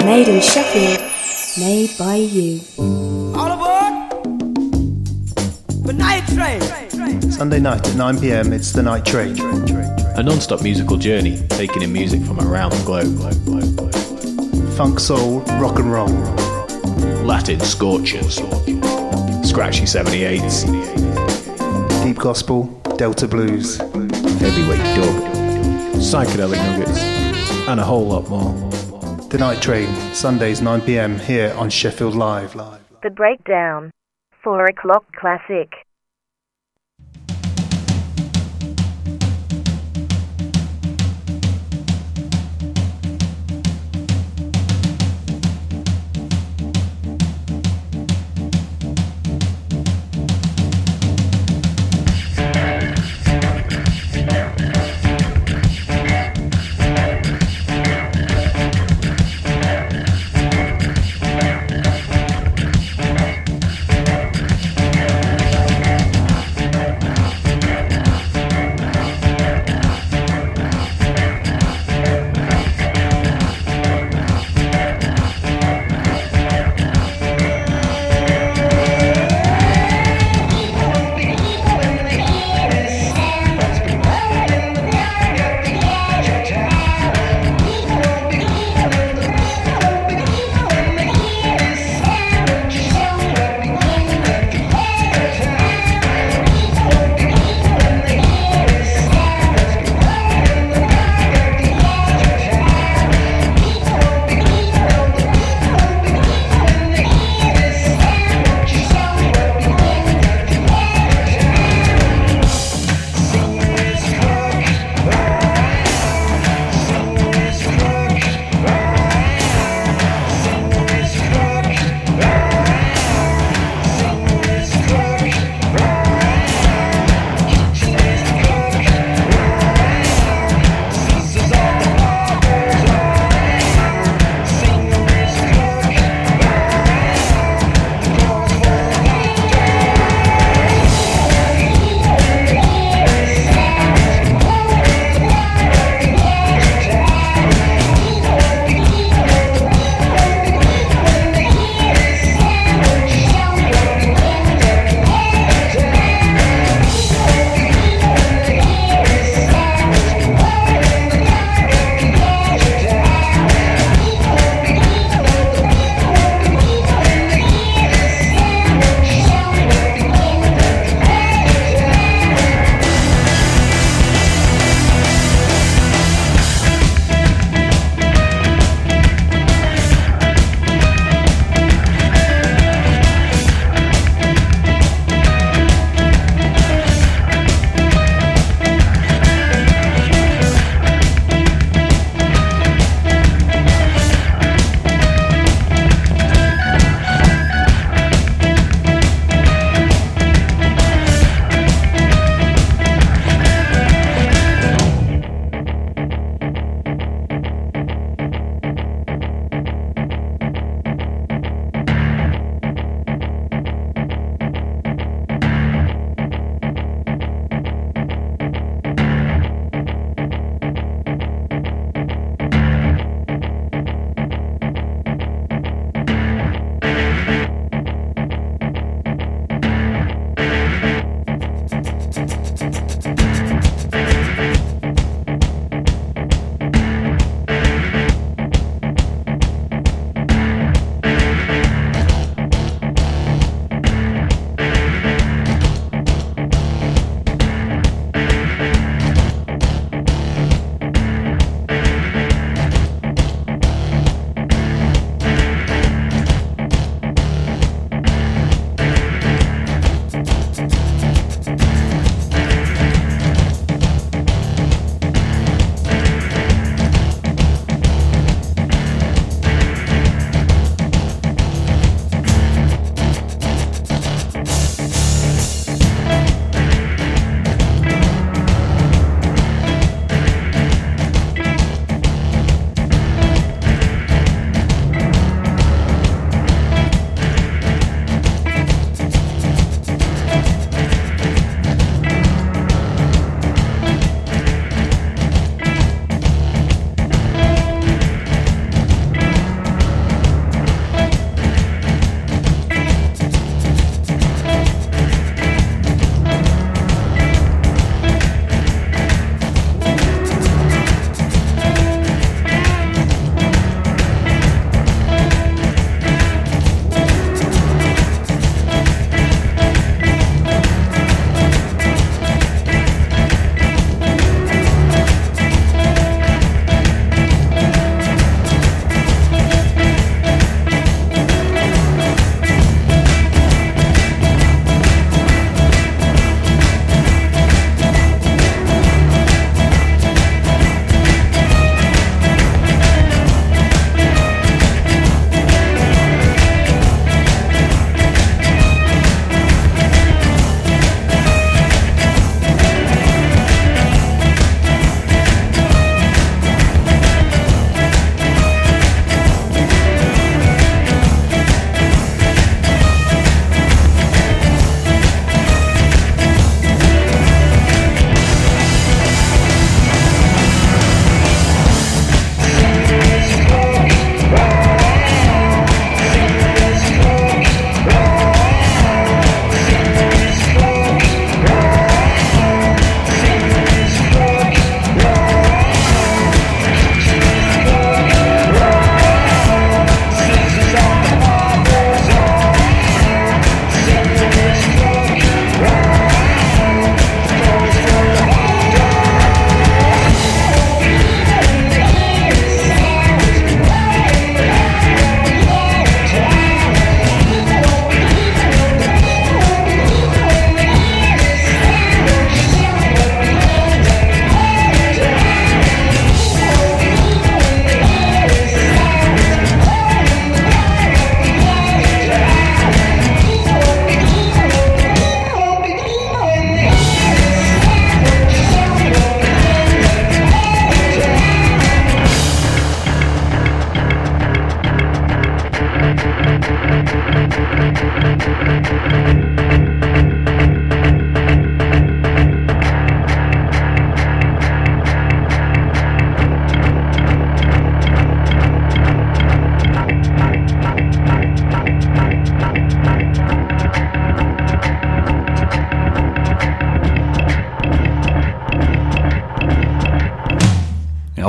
Made in Sheffield, made by you. All aboard the night train. Sunday night at 9 p.m, it's the Night Train. A non-stop musical journey, taking in music from around the globe. Funk, soul, rock and roll. Latin scorchers. Scratchy 78s. Deep gospel, Delta blues. Heavyweight dub. Psychedelic nuggets. And a whole lot more. The Night Train, Sundays 9 p.m, here on Sheffield Live. The Breakdown. 4 o'clock classic.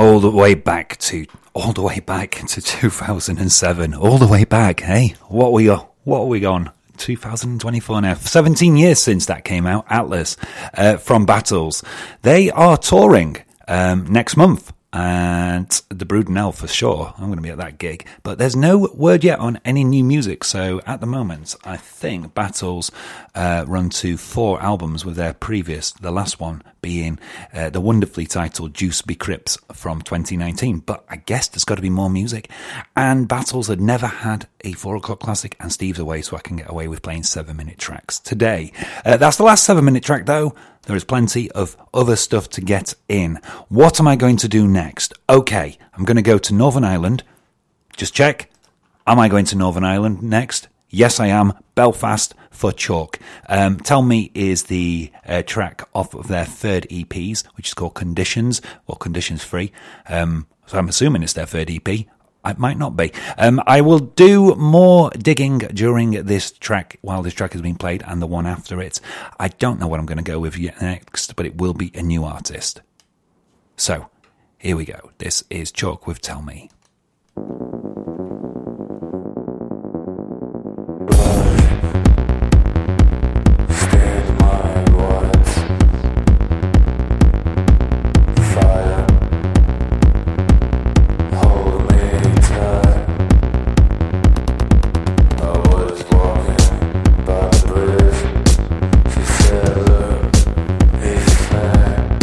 all the way back to 2007, all the way back. Hey, what are we on? 2024 now. 17 years since that came out. Atlas from Battles. They are touring next month. And the Brudenell for sure. I'm going to be at that gig. But there's no word yet on any new music. So at the moment, I think Battles run to 4 albums with their previous, the last one being the wonderfully titled Juice Be Crips from 2019. But I guess there's got to be more music. And Battles had never had a 4 o'clock classic, and Steve's away, so I can get away with playing 7-minute tracks today. That's the last 7-minute track, though. There is plenty of other stuff to get in. What am I going to do next? Okay, I'm going to go to Northern Ireland. Just check. Am I going to Northern Ireland next? Yes, I am. Belfast for Chalk. Tell Me is the track off of their 3rd EPs, which is called Conditions, or Conditions Free. So I'm assuming it's their 3rd EP. It might not be. I will do more digging during this track while this track has been played and the one after it. I don't know what I'm going to go with yet next, but it will be a new artist. So, here we go. This is Chalk with Tell Me.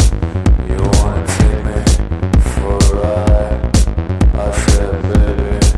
I said, baby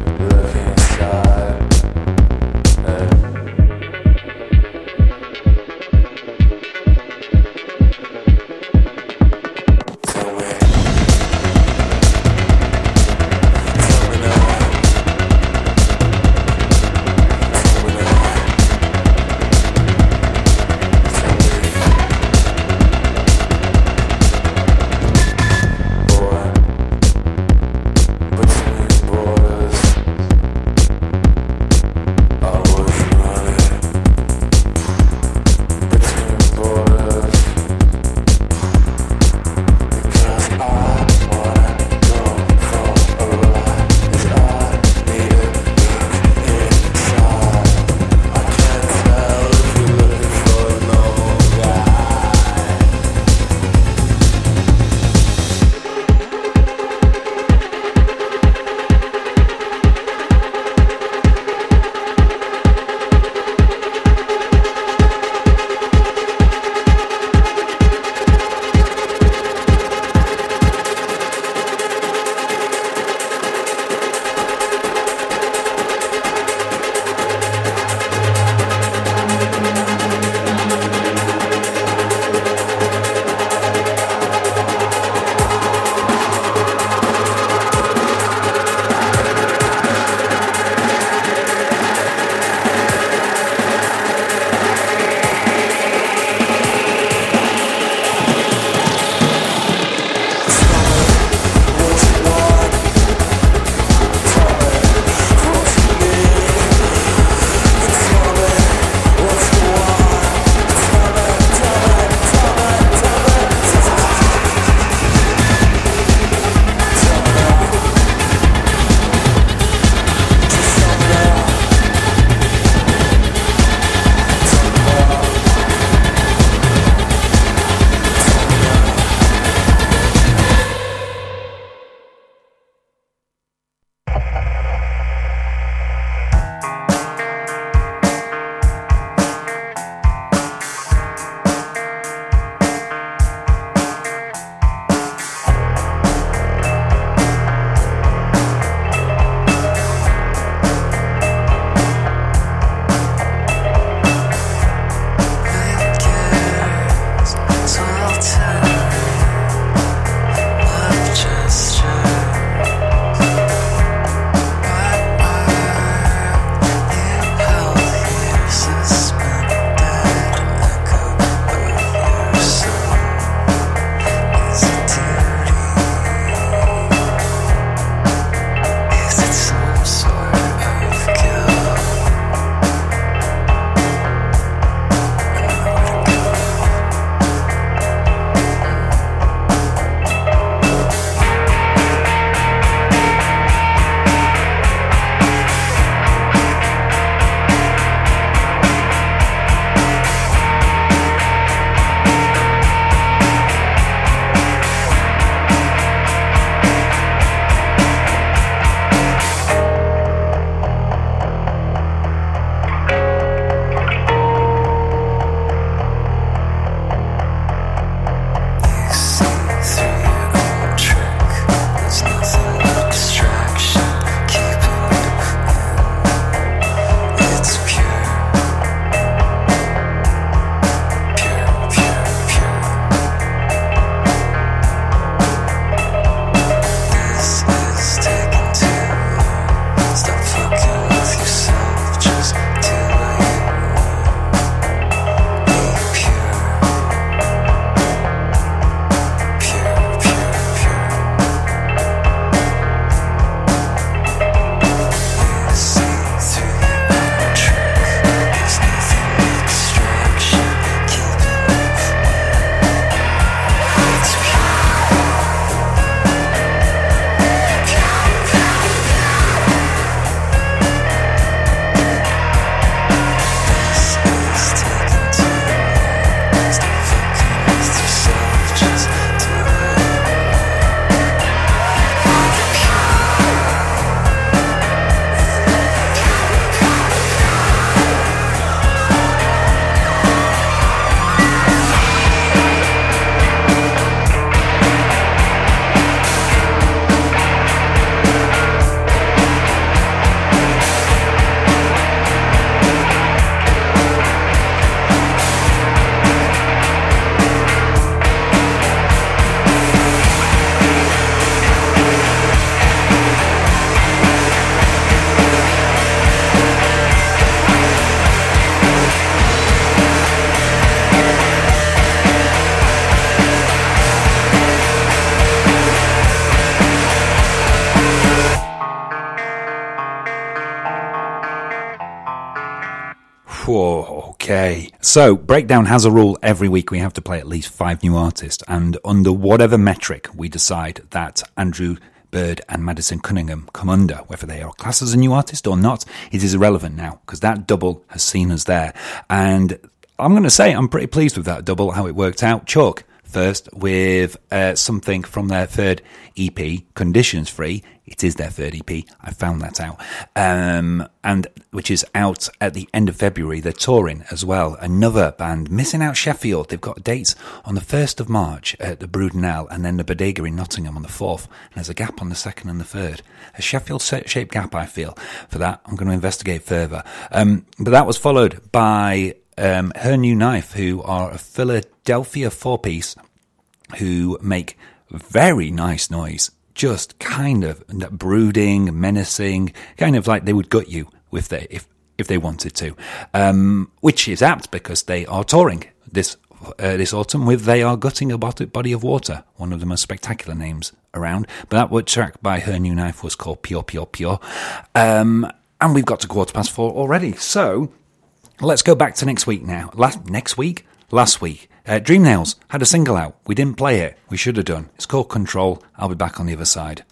Okay. So, Breakdown has a rule every week. We have to play at least 5 new artists. And under whatever metric we decide that Andrew Bird and Madison Cunningham come under, whether they are classed as a new artist or not, it is irrelevant now, because that double has seen us there. And I'm going to say I'm pretty pleased with that double, how it worked out. Chalk first with something from their third EP, Conditions Free. It is their third EP. I found that out. And which is out at the end of February. They're touring as well. Another band, Missing Out Sheffield. They've got dates on the 1st of March at the Brudenell and then the Bodega in Nottingham on the 4th. And there's a gap on the 2nd and the 3rd. A Sheffield-shaped gap, I feel, for that. I'm going to investigate further. But that was followed by Her New Knife, who are a Philadelphia 4-piece who make very nice noise. Just kind of brooding, menacing, kind of like they would gut you if they wanted to, which is apt because they are touring this autumn with They Are Gutting a Body of Water, one of the most spectacular names around. But that track by Her New Knife was called Pure, Pure, Pure. And we've got to 4:15 already. So let's go back to next week now. Last week? Dream Nails had a single out. We didn't play it. We should have done. It's called Control. I'll be back on the other side.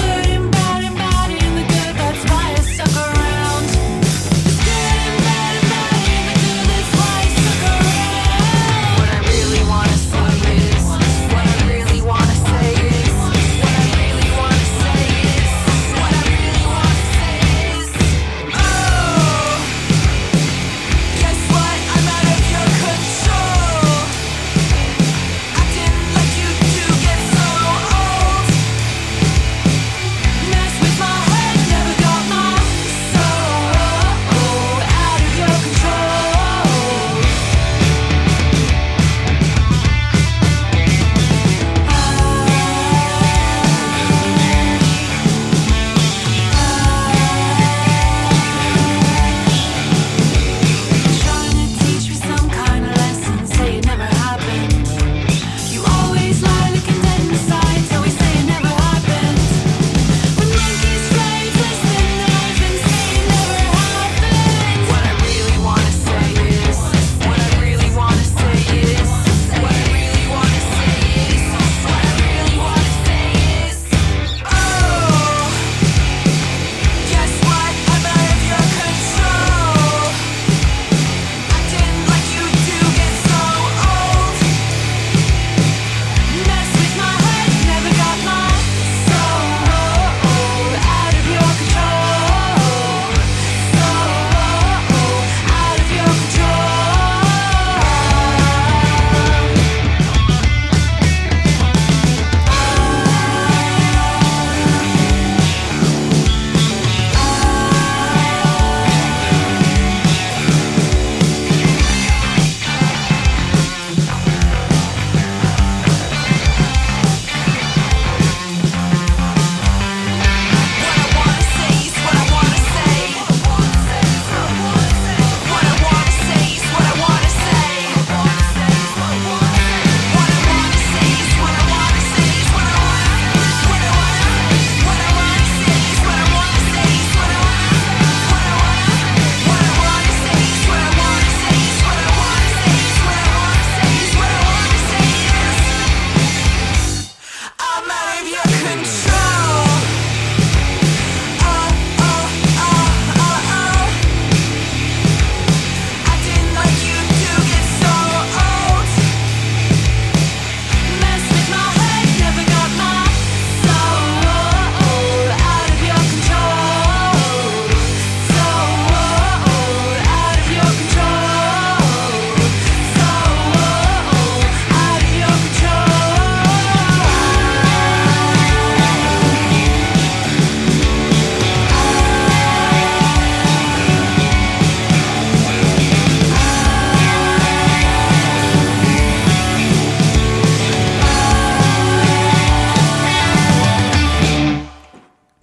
Bad and bad in the good, that's why I stuck around. There's good and bad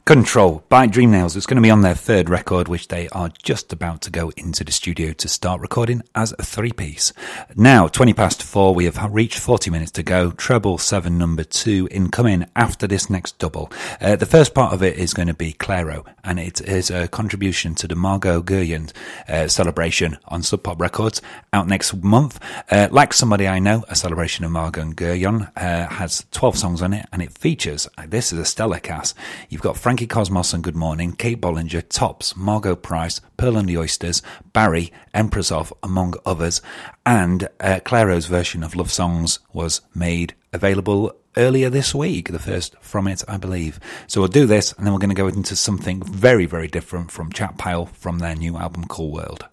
Control by Dreamnails. It's going to be on their third record, which they are just about to go into the studio to start recording as a 3-piece. Now, 4:20, we have reached 40 minutes to go. Treble 7 number 2 incoming after this next double. The first part of it is going to be Clairo, and it is a contribution to the Margot Guyon celebration on Sub Pop Records, out next month. Like Somebody I Know, a celebration of Margot Guyon, has 12 songs on it, and it features, this is a stellar cast. You've got Frankie Cosmos and Good Morning, Kate Bollinger, Tops, Margot Price, Pearl and the Oysters, Barry, Empress of, among others. And Clairo's version of Love Songs was made available earlier this week, the first from it, I believe. So we'll do this, and then we're going to go into something very, very different from Chat Pile from their new album, Cool World.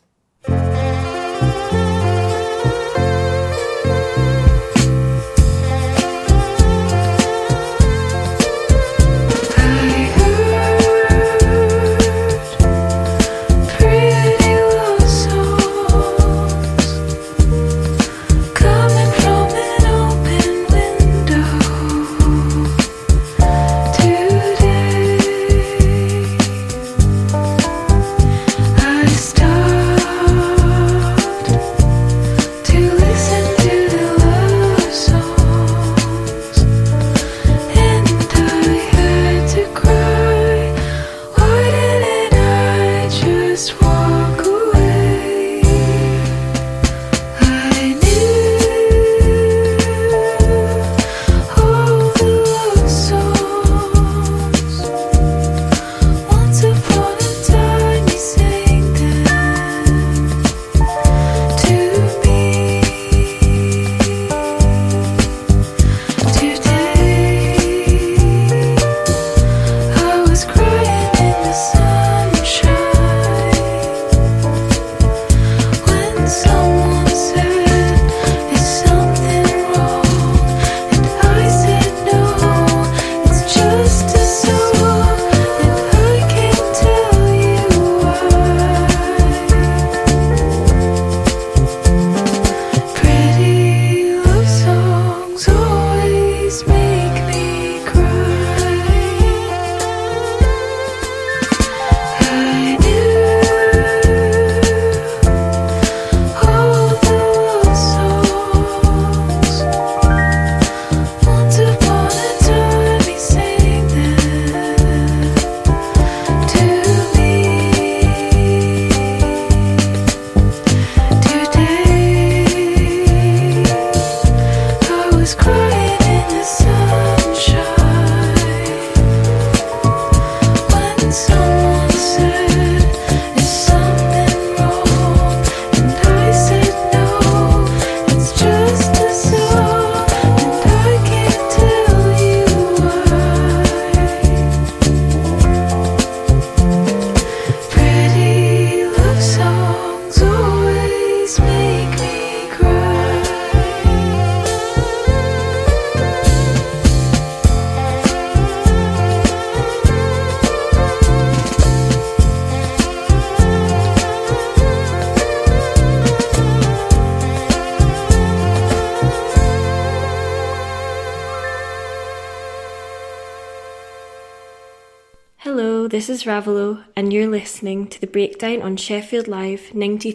This is Ravelo, and you're listening to The Breakdown on Sheffield Live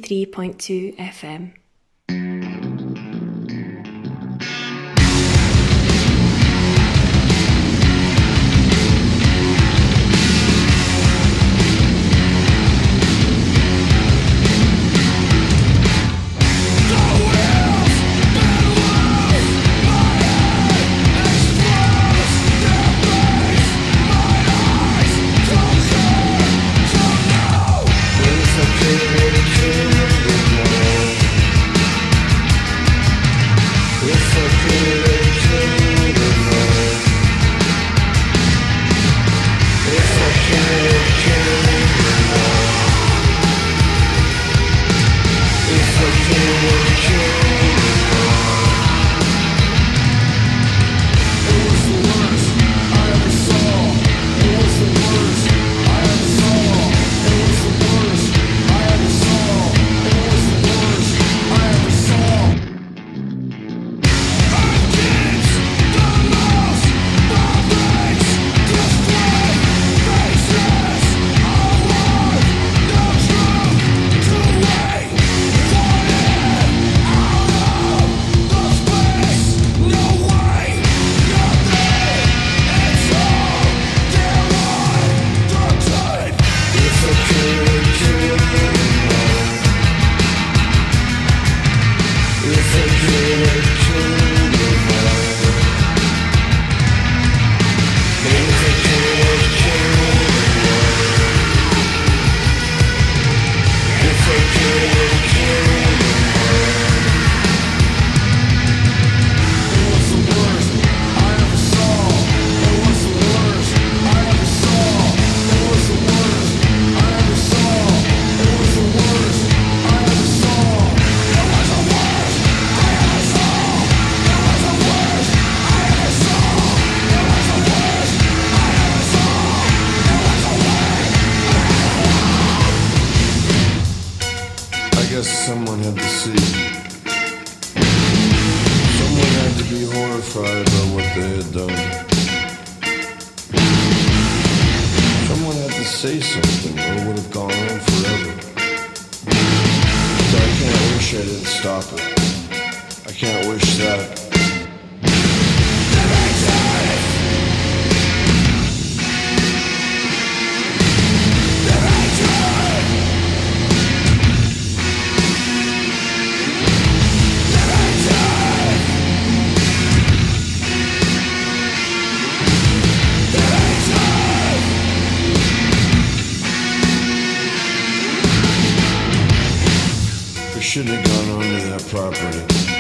93.2 FM. they had done. Someone had to say something, or it would have gone on forever. So I can't wish I didn't stop it. I can't wish that. Shouldn't have gone onto that property.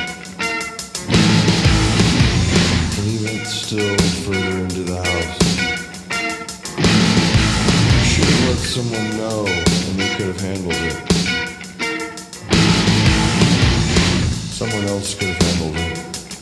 And he went still further into the house. Should have let someone know and they could have handled it. Someone else could have handled it.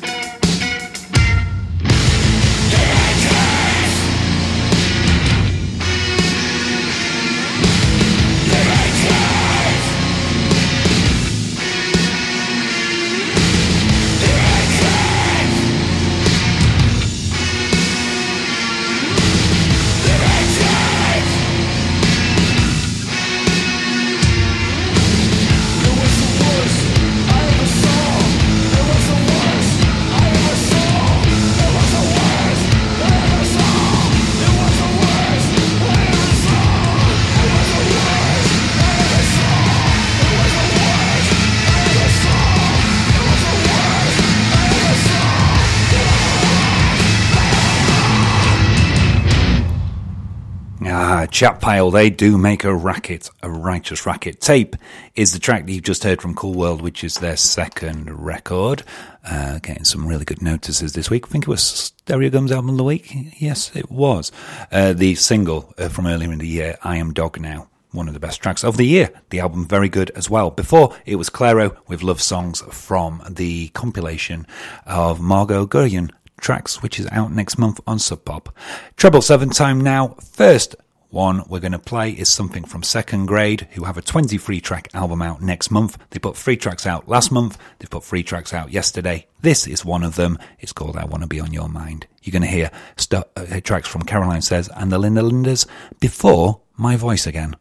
Chat Pile, they do make a racket, a righteous racket. Tape is the track that you just heard from Cool World, which is their second record. Getting some really good notices this week. I think it was Stereo Gum's album of the week. Yes, it was. The single from earlier in the year, I Am Dog Now. One of the best tracks of the year. The album very good as well. Before, it was Clairo with love songs from the compilation of Margot Guryan tracks, which is out next month on Sub Pop. Treble 7 time now. First one we're going to play is something from Second Grade, who have a 23 track album out next month. They put 3 tracks out last month. They've put 3 tracks out yesterday. This is one of them. It's called I Wanna Be On Your Mind. You're going to hear tracks from Caroline Says and the Linda Lindas before My Voice Again.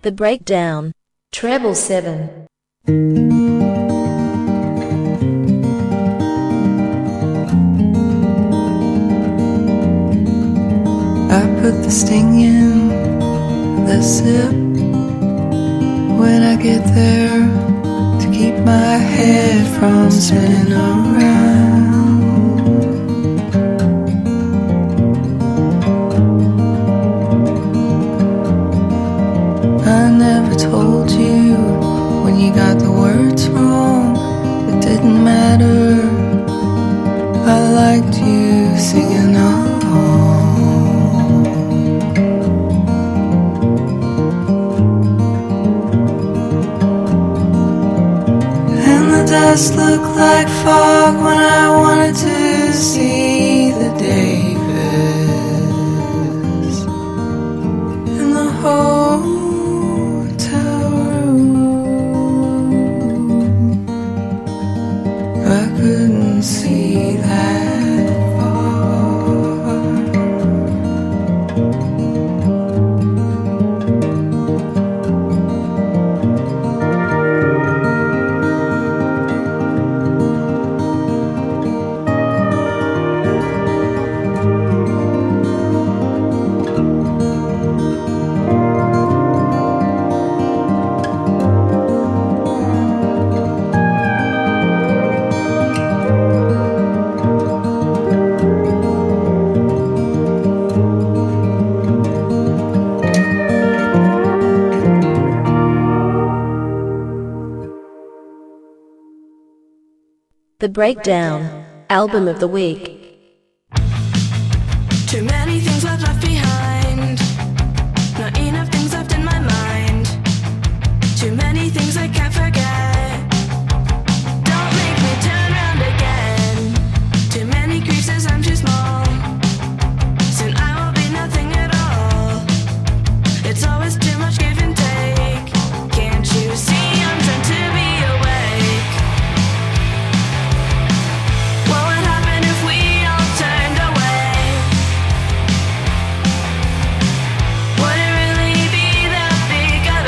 The Breakdown, Treble 7. I put the sting in the sip when I get there to keep my head from spinning around. I never told you when you got the words wrong. It didn't matter. I liked you singing along. And the dust looked like fog when I wanted to see the Davis in the hotel room. I couldn't see that far. The Breakdown, Album of the Week. Too many things I've left behind, not enough things left in my mind. Too many things I can't forget. Don't make me turn around again. Too many creases, I'm too small. Soon I will be nothing at all. It's always too much give and take. Can't you see I'm trying to be awake? What would happen if we all turned away? Would it really be that big of a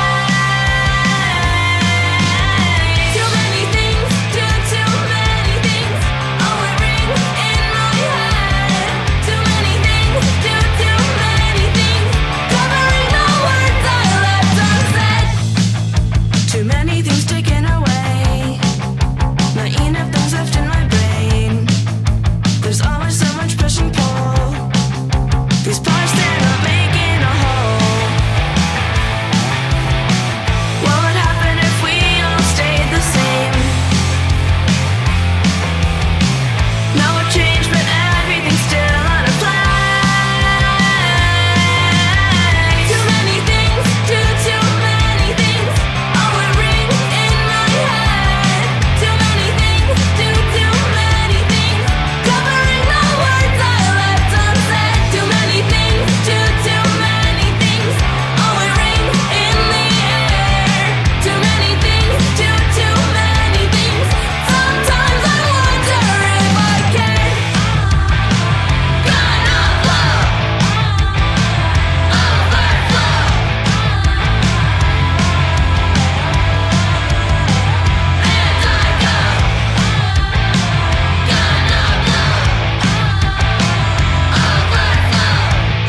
change? Too many things, too many things. Oh, it ring in my head. Too many things, too many things. Covering the words I left unsaid. Too many things taken away. Not enough things left in my brain. There's always so much push and pull. These parts, they're not making a whole. What would happen if we all stayed the same? No change, but everything's still on a play. Too many things, too many things. Oh, it ring in my head. Too many things, too many things. Covering the words I left unsaid. Too many things, too many things. Oh, it ring in the air. Too many things, too many things. Sometimes I wonder if I care. Gonna flow, overflow. And I go. Gonna blow, overflow.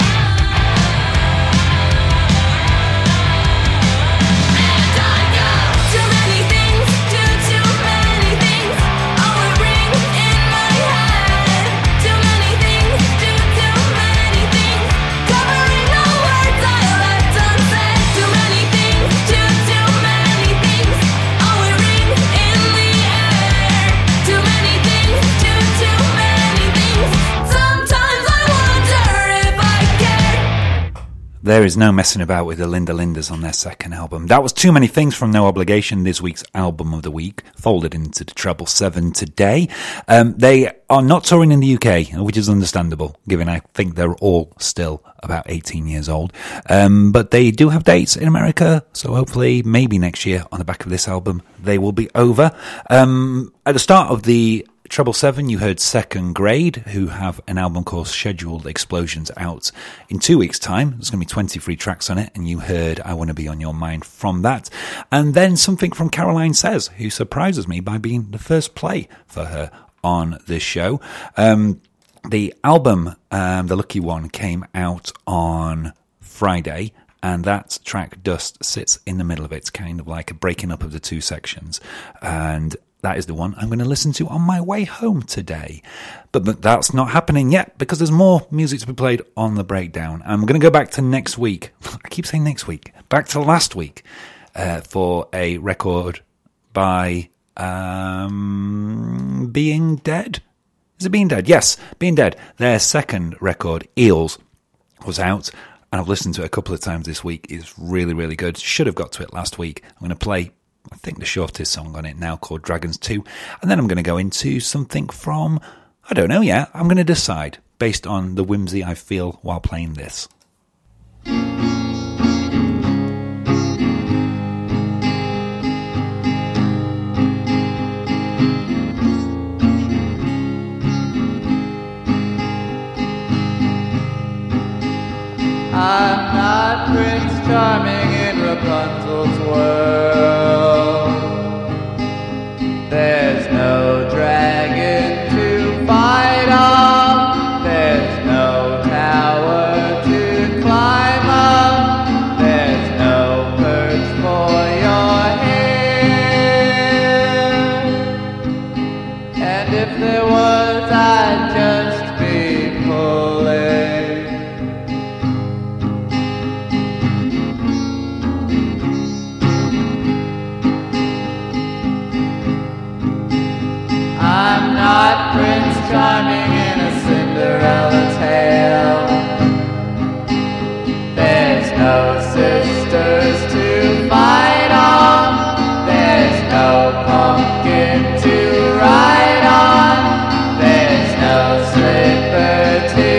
And I go. Too many things, too many things. Oh, it ring in my head. Too many things, too many things. Covering the words I left unsaid. Too many things, too many things. Oh, it ring in the air. Too many things, too many things. Sometimes I wonder if I care. There is no messing about with the Linda Lindas on their second album. That was Too Many Things from No Obligation, this week's Album of the Week, folded into the Treble 7 today. They are not touring in the UK, which is understandable, given I think they're all still about 18 years old. But they do have dates in America, so hopefully, maybe next year, on the back of this album, they will be over. At the start of the Treble 7, you heard Second Grade, who have an album called Scheduled Explosions out in 2 weeks' time. There's going to be 23 tracks on it, and you heard I Want to Be On Your Mind from that. And then something from Caroline Says, who surprises me by being the first play for her on this show. The album, The Lucky One, came out on Friday, and that track Dust sits in the middle of it. It's kind of like a breaking up of the two sections, and that is the one I'm going to listen to on my way home today. But that's not happening yet, because there's more music to be played on the breakdown. I'm going to go back to next week. I keep saying next week. Back to last week for a record by Being Dead. Is it Being Dead? Yes, Being Dead. Their second record, Eels, was out, and I've listened to it a couple of times this week. It's really, really good. Should have got to it last week. I'm going to play, I think, the shortest song on it now, called Dragons 2. And then I'm going to go into something from, I don't know yet. I'm going to decide based on the whimsy I feel while playing this. I'm not Prince Charming in Rapunzel's world. There's no dragon to fight on. There's no tower to climb up. There's no perch for your hair. And if there was, I'd just be pulling. I'm not Prince Charming in a Cinderella tale. There's no sisters to fight on. There's no pumpkin to ride on. There's no slipper to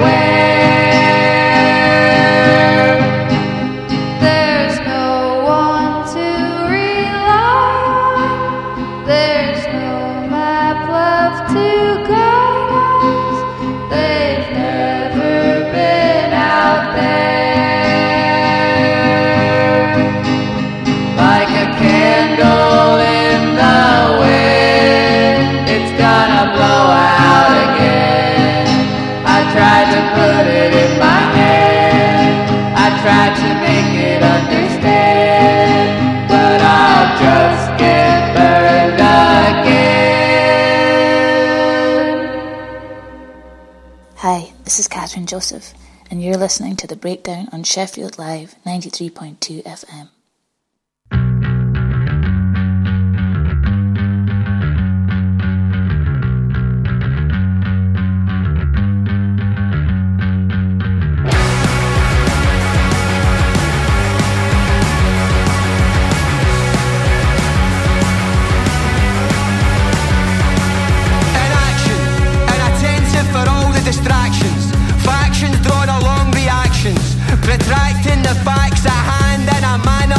wear. There's no one to rely on. There's no love to guide us. They've never been out there. Like a candle in the wind, it's gonna blow out again. I tried to put it in my hand, I tried to make it understand, but I'll just get burned again. Hi, this is Catherine Joseph, and you're listening to The Breakdown on Sheffield Live 93.2 FM. Distractions, factions drawn along reactions, protracting the facts at hand in a manner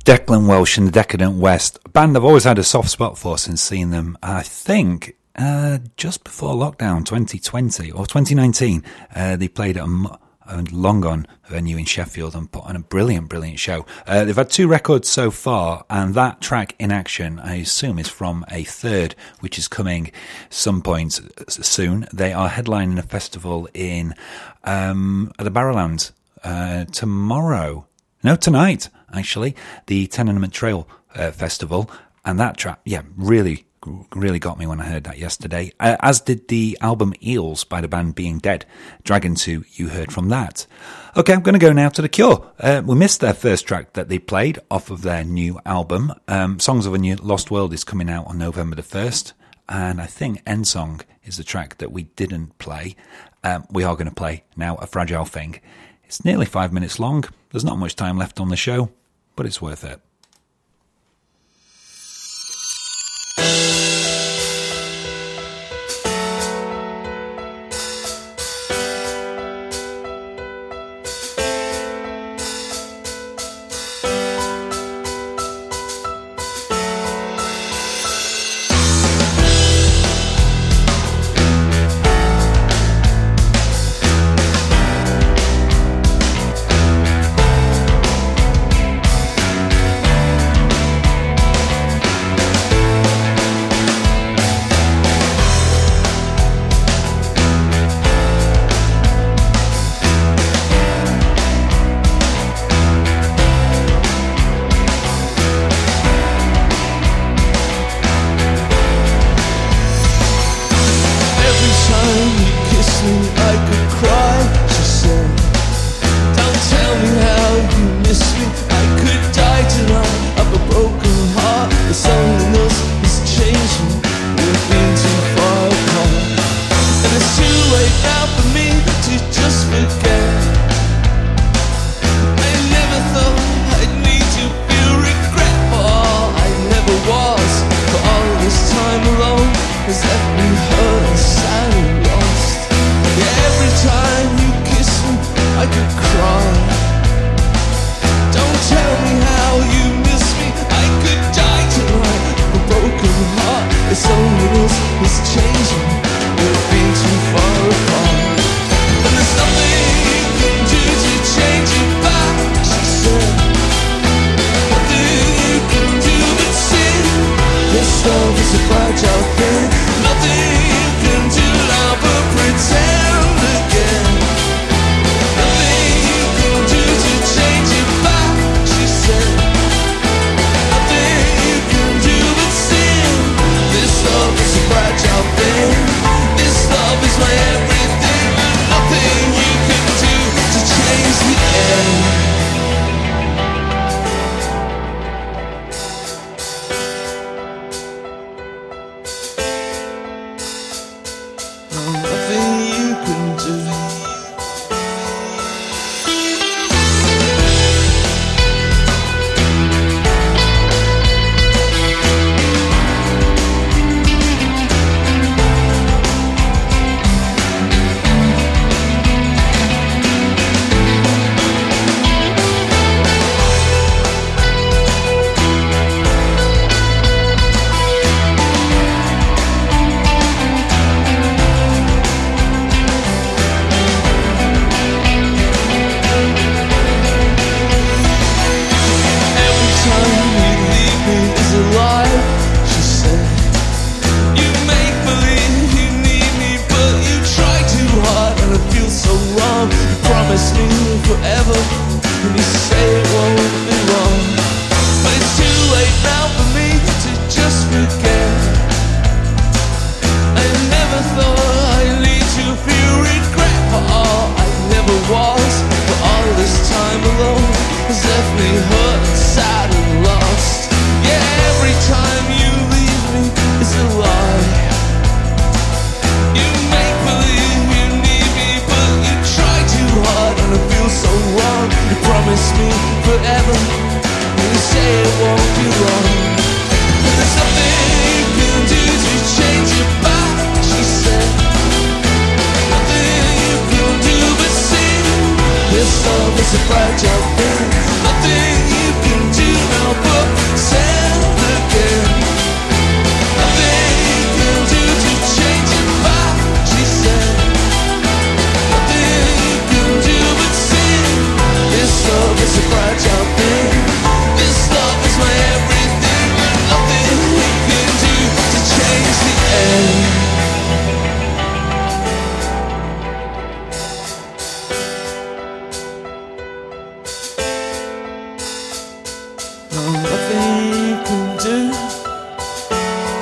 Declan Welsh and the Decadent West, a band I've always had a soft spot for since seeing them, I think, just before lockdown 2020 or 2019. They played at a Long Gone venue in Sheffield and put on a brilliant show. They've had 2 records so far, and that track, In Action, I assume is from a third, which is coming some point soon. They are headlining a festival in at the Barrowlands tonight, actually, the Tenement Trail Festival, and that track, really got me when I heard that yesterday, as did the album Eels by the band Being Dead. Dragon 2, you heard from that. Okay, I'm going to go now to The Cure. We missed their first track that they played off of their new album. Songs of a New Lost World is coming out on November the 1st, and I think End Song is the track that we didn't play. We are going to play now A Fragile Thing. It's nearly 5 minutes long. There's not much time left on the show, but it's worth it. Nothing you can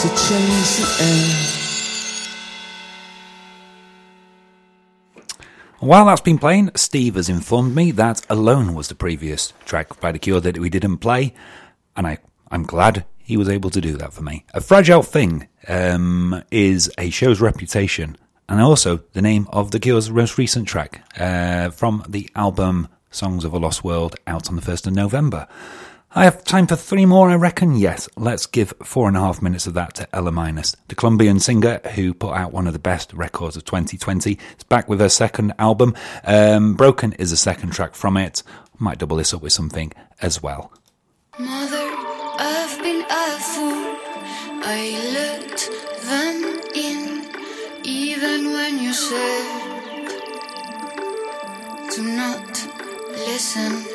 to change the end. While that's been playing, Steve has informed me that Alone was the previous track by The Cure that we didn't play, and I'm glad he was able to do that for me. A Fragile Thing is a show's reputation, and also the name of The Cure's most recent track from the album Songs of a Lost World, out on the 1st of November. I have time for 3 more, I reckon. Yes, let's give 4.5 minutes of that to Ella Minus, the Colombian singer who put out one of the best records of 2020. It's back with her second album. Broken is the second track from it. Might double this up with something as well. Mother, I've been a fool. I let them in, even when you said to not listen.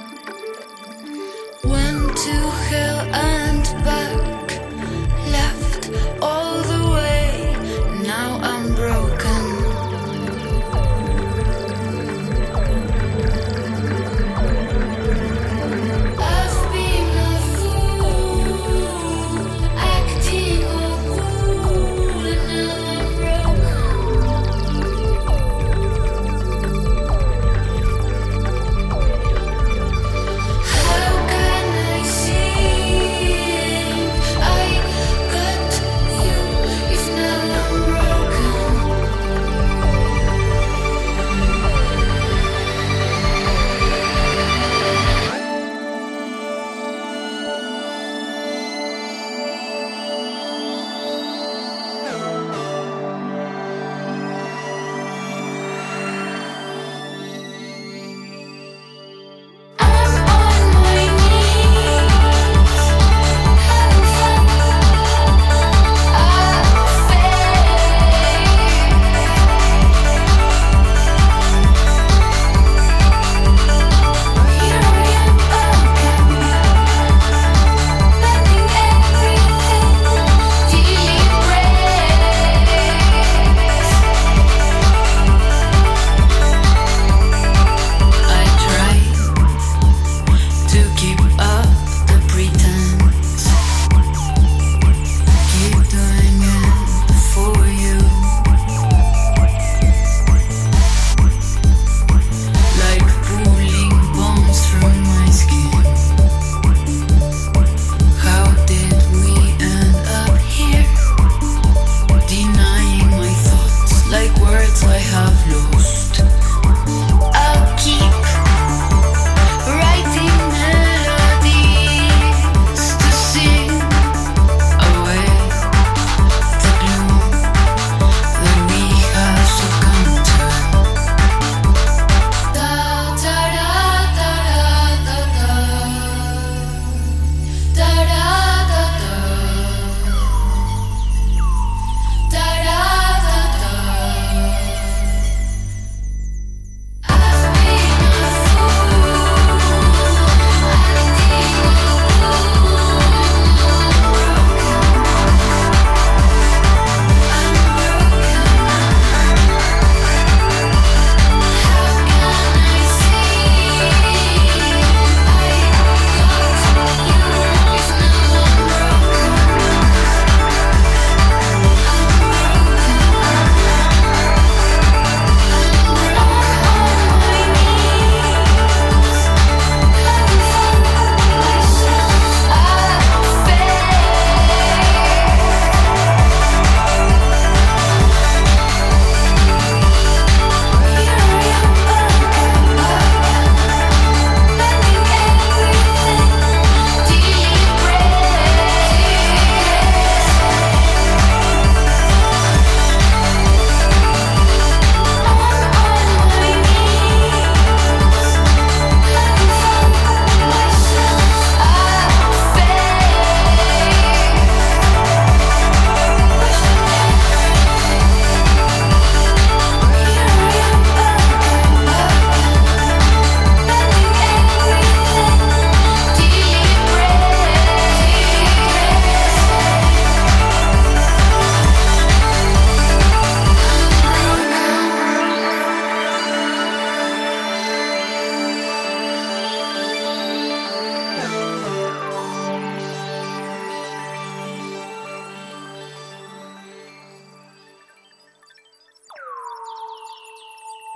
Went to hell and back, left all the way. Now I'm broken. I've been a fool, acting all cool, and now I'm broken.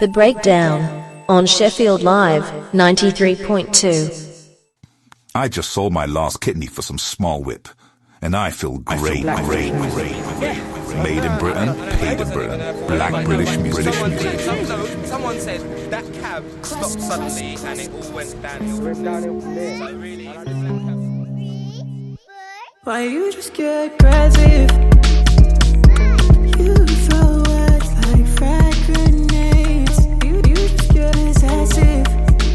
The Breakdown on Sheffield Live 93.2. I just sold my last kidney for some small whip, and I feel great. Made in Britain, paid in Britain. Black British music. Someone said that cab stopped suddenly and it all went downhill. So really, why you just get aggressive? You throw words like frag grenades. You just get possessive.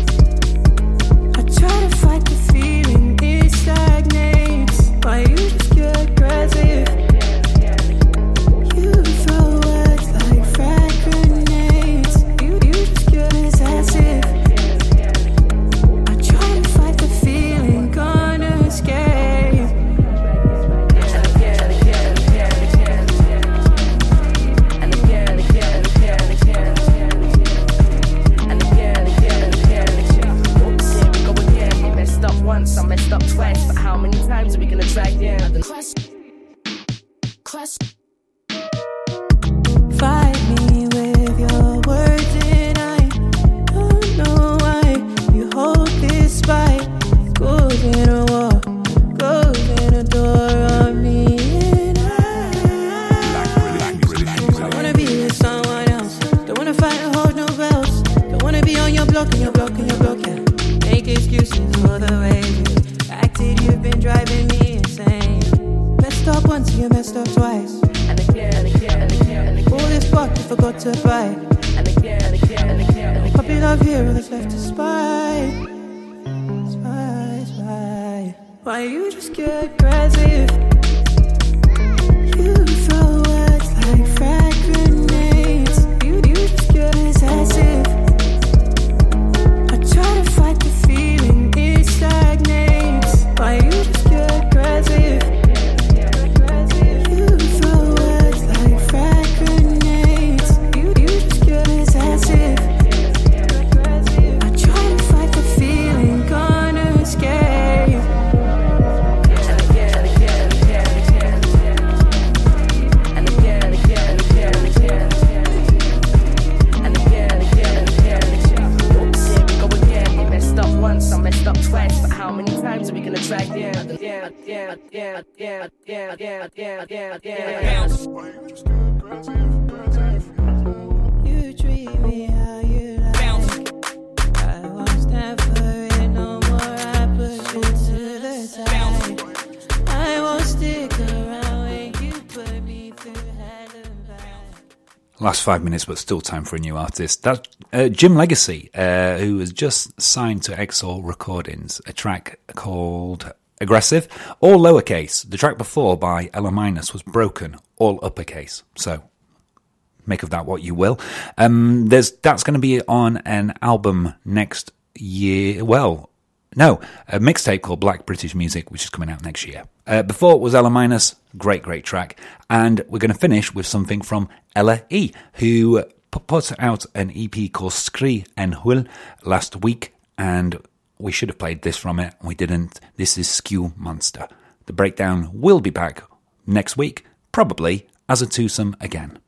I try to fight the feeling, it stagnates. Why you just get aggressive? You throw words like frag grenades. You just get possessive. I try to fight the feeling, gonna escape. Once, I messed up twice, but how many times are we gonna drag down? Fight me with your words and I don't know why you hold this spite. Goes in a wall, goes in a door on me and I wanna be with someone else. Don't wanna fight and hold no bells. Don't wanna be on your block and your block and your block, yeah. Make excuses for the way you acted, you've been driving me insane. Messed up once, you messed up twice. And again, and again, and again, and again. All this buck you forgot to buy. And again, and again, and again, and again. Puppy love here, all that's left to spy. Spy, spy. Why you just get aggressive? You throw words like frag grenades. You just get possessive. Try to fight the feeling, it stagnates. Why you just get aggressive? You throw words like frag grenades. You just get possessive. I try to fight the feeling, gonna escape. And again, and again, and again, and again. And again, and again, and again, and again. And again, and again, and again, and again. Oops, here we go again. We messed up once, I messed up twice, but how many times are we gonna drag down? You treat me how you like. I won't stand for it no more. I push it to the side. I won't stick around when you put me through hell and back. Last 5 minutes, but still time for a new artist. That's Jim Legacy, who has just signed to Exor Recordings, a track called Aggressive, all lowercase. The track before by Ella Minus was Broken, all uppercase. So make of that what you will. That's going to be on an album next year. Well, no, a mixtape called Black British Music, which is coming out next year. Before it was Ella Minus, great track. And we're going to finish with something from Ella E, who put out an EP called Skri en Hull last week, and we should have played this from it. We didn't. This is Skew Monster. The Breakdown will be back next week, probably as a twosome again.